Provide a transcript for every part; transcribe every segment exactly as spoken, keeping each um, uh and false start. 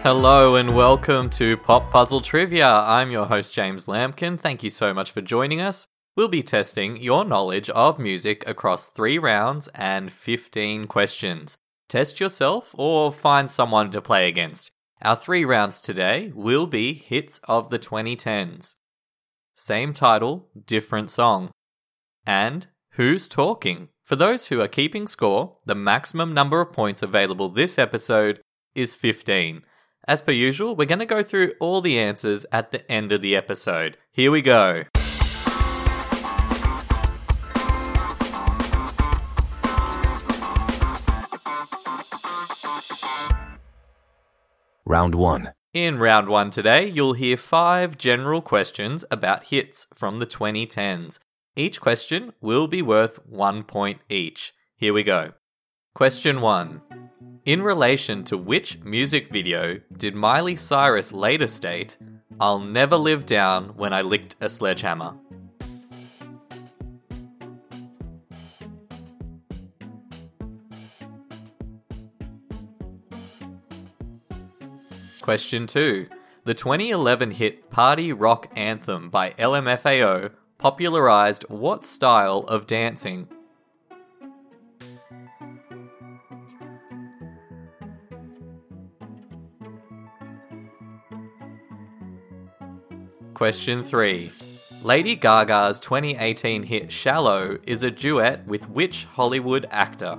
Hello and welcome to Pop Puzzle Trivia. I'm your host James Lampkin. Thank you so much for joining us. We'll be testing your knowledge of music across three rounds and fifteen questions. Test yourself or find someone to play against. Our three rounds today will be hits of the twenty tens. Same title, different song. And who's talking? For those who are keeping score, the maximum number of points available this episode is fifteen. As per usual, we're going to go through all the answers at the end of the episode. Here we go. Round one. In round one today, you'll hear five general questions about hits from the twenty tens. Each question will be worth one point each. Here we go. Question one. In relation to which music video did Miley Cyrus later state, "I'll never live down when I licked a sledgehammer"? Question two. The twenty eleven hit Party Rock Anthem by L M F A O popularized what style of dancing? Question three. Lady Gaga's twenty eighteen hit Shallow is a duet with which Hollywood actor?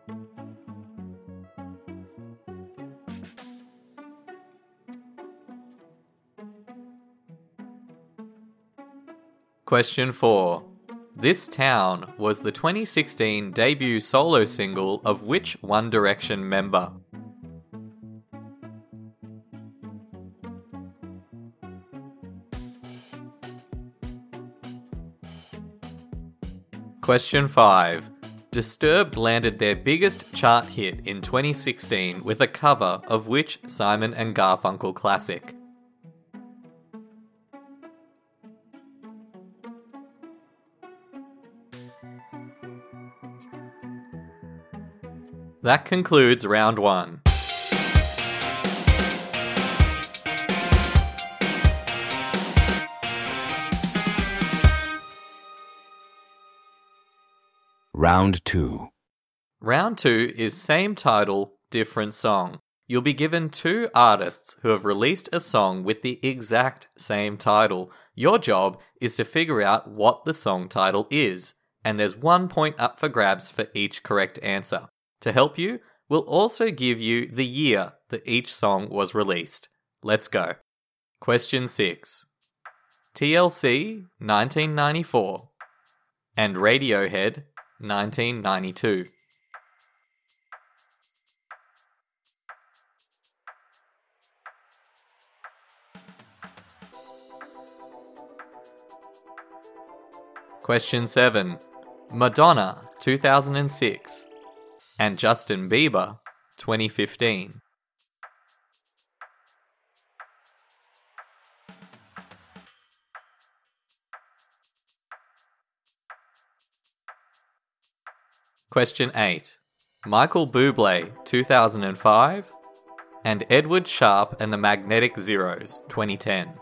Question four. This Town was the twenty sixteen debut solo single of which One Direction member? Question five. Disturbed landed their biggest chart hit in twenty sixteen with a cover of which Simon and Garfunkel classic? That concludes round one. Round two. Round two is same title, different song. You'll be given two artists who have released a song with the exact same title. Your job is to figure out what the song title is, and there's one point up for grabs for each correct answer. To help you, we'll also give you the year that each song was released. Let's go. Question six. T L C, nineteen ninety-four, and Radiohead, nineteen ninety-two. Question seven. Madonna, two thousand six, and Justin Bieber, twenty fifteen. Question eight. Michael Bublé, two thousand five, and Edward Sharpe and the Magnetic Zeros, twenty ten.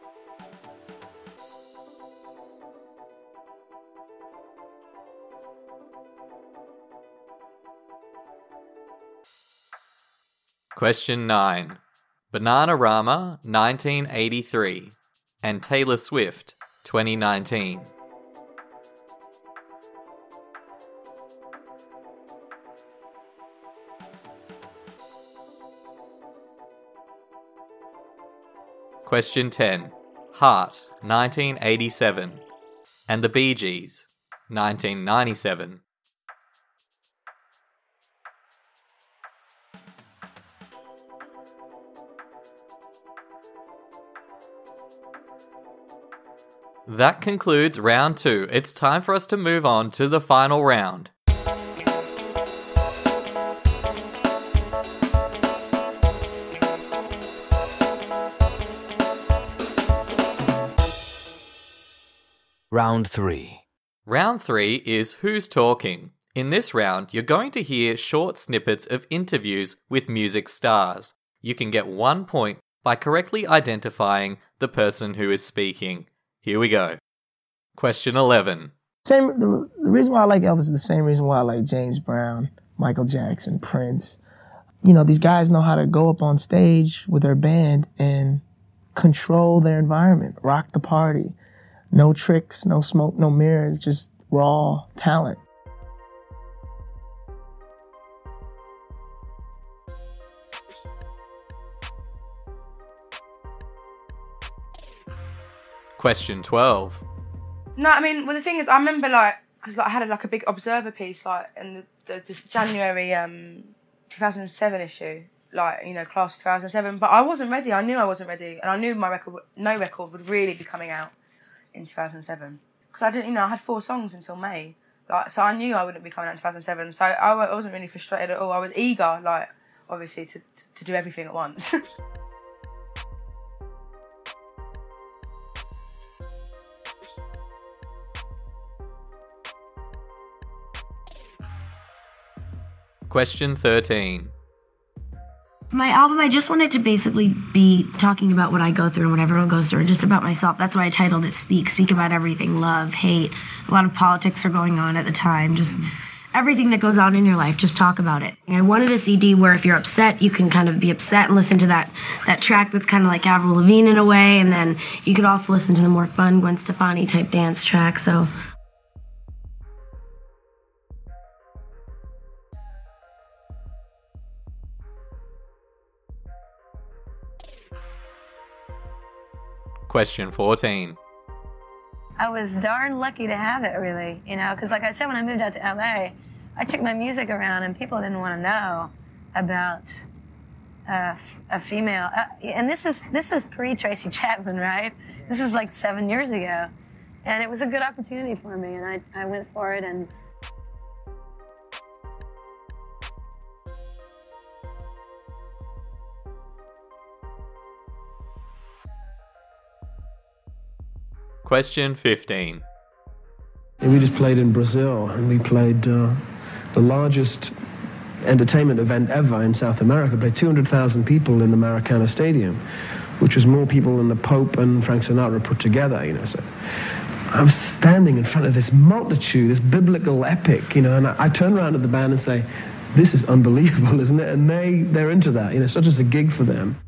Question nine. Bananarama, nineteen eighty-three, and Taylor Swift, twenty nineteen. Question ten. Heart, nineteen eighty-seven, and the Bee Gees, nineteen ninety-seven. That concludes round two. It's time for us to move on to the final round. Round three. Round three is Who's Talking. In this round, you're going to hear short snippets of interviews with music stars. You can get one point by correctly identifying the person who is speaking. Here we go. Question eleven. Same. The, the reason why I like Elvis is the same reason why I like James Brown, Michael Jackson, Prince. You know, these guys know how to go up on stage with their band and control their environment, rock the party. No tricks, no smoke, no mirrors, just raw talent. Question twelve. No, I mean, well, the thing is, I remember, like, because like, I had, like, a big Observer piece, like, in the, the this January um, two thousand seven issue, like, you know, class two thousand seven, but I wasn't ready. I knew I wasn't ready, and I knew my record, no record would really be coming out in two thousand seven. Because I didn't, you know, I had four songs until May, like, so I knew I wouldn't be coming out in two thousand seven, so I, I wasn't really frustrated at all. I was eager, like, obviously, to, to, to do everything at once. Question thirteen. My album, I just wanted to basically be talking about what I go through and what everyone goes through, and just about myself. That's why I titled it Speak. Speak about everything, love, hate. A lot of politics are going on at the time. Just everything that goes on in your life, just talk about it. I wanted a C D where if you're upset, you can kind of be upset and listen to that, that track that's kind of like Avril Lavigne in a way, and then you could also listen to the more fun Gwen Stefani type dance track, so... Question fourteen. I was darn lucky to have it, really, you know, because like I said, when I moved out to L A, I took my music around and people didn't want to know about uh, a female. Uh, and this is this is pre-Tracy Chapman, right? This is like seven years ago. And it was a good opportunity for me, and I, I went for it. And Question fifteen. We just played in Brazil, and we played uh, the largest entertainment event ever in South America. We played two hundred thousand people in the Maracana Stadium, which was more people than the Pope and Frank Sinatra put together, you know. So I'm standing in front of this multitude, this biblical epic, you know, and I, I turn around to the band and say, this is unbelievable, isn't it? And they, they're into that, you know, it's not just a gig for them.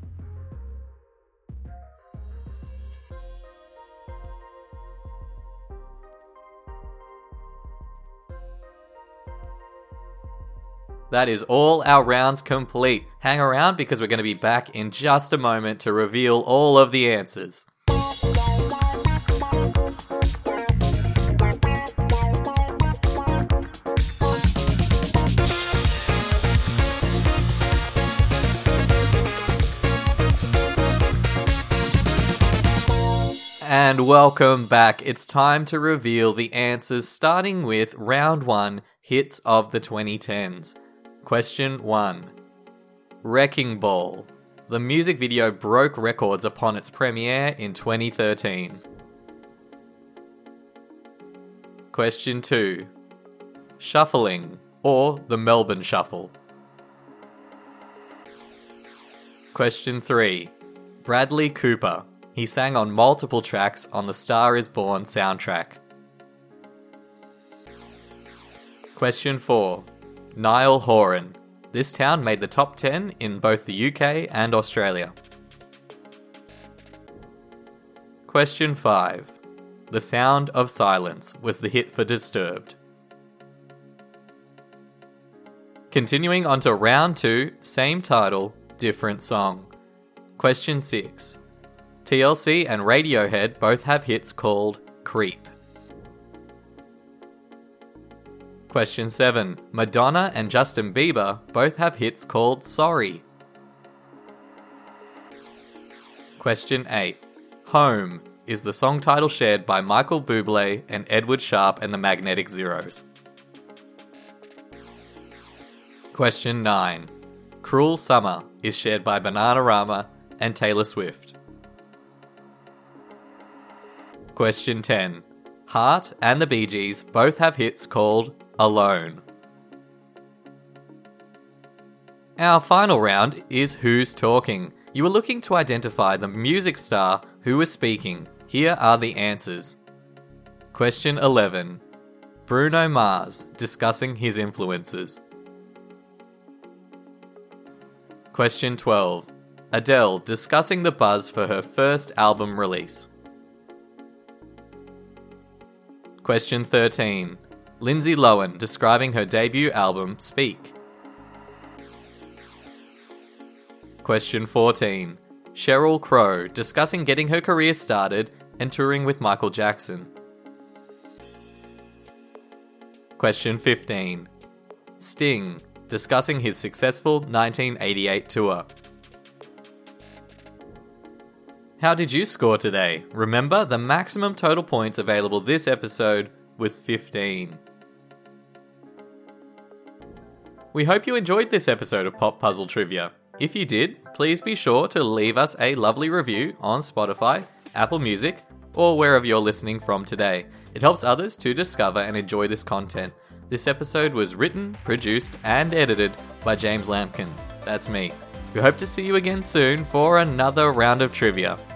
That is all our rounds complete. Hang around because we're going to be back in just a moment to reveal all of the answers. And welcome back. It's time to reveal the answers, starting with round one, hits of the twenty tens. Question one. Wrecking Ball. The music video broke records upon its premiere in twenty thirteen. Question two. Shuffling, or the Melbourne Shuffle. Question three. Bradley Cooper. He sang on multiple tracks on the Star Is Born soundtrack. Question four. Niall Horan. This town made the top ten in both the U K and Australia. Question five. The Sound of Silence was the hit for Disturbed. Continuing on to round two, same title, different song. Question six. T L C and Radiohead both have hits called Creep. Question seven. Madonna and Justin Bieber both have hits called Sorry. Question eight. Home is the song title shared by Michael Bublé and Edward Sharpe and the Magnetic Zeros. Question nine. Cruel Summer is shared by Bananarama and Taylor Swift. Question ten. Heart and the Bee Gees both have hits called Alone. Our final round is Who's Talking. You are looking to identify the music star who is speaking. Here are the answers. Question eleven. Bruno Mars, discussing his influences. Question twelve. Adele, discussing the buzz for her first album release. Question thirteen. Lindsay Lohan, describing her debut album, Speak. Question fourteen. Sheryl Crow, discussing getting her career started and touring with Michael Jackson. Question fifteen. Sting, discussing his successful nineteen eighty-eight tour. How did you score today? Remember, the maximum total points available this episode was fifteen. We hope you enjoyed this episode of Pop Puzzle Trivia. If you did, please be sure to leave us a lovely review on Spotify, Apple Music, or wherever you're listening from today. It helps others to discover and enjoy this content. This episode was written, produced, and edited by James Lampkin. That's me. We hope to see you again soon for another round of trivia.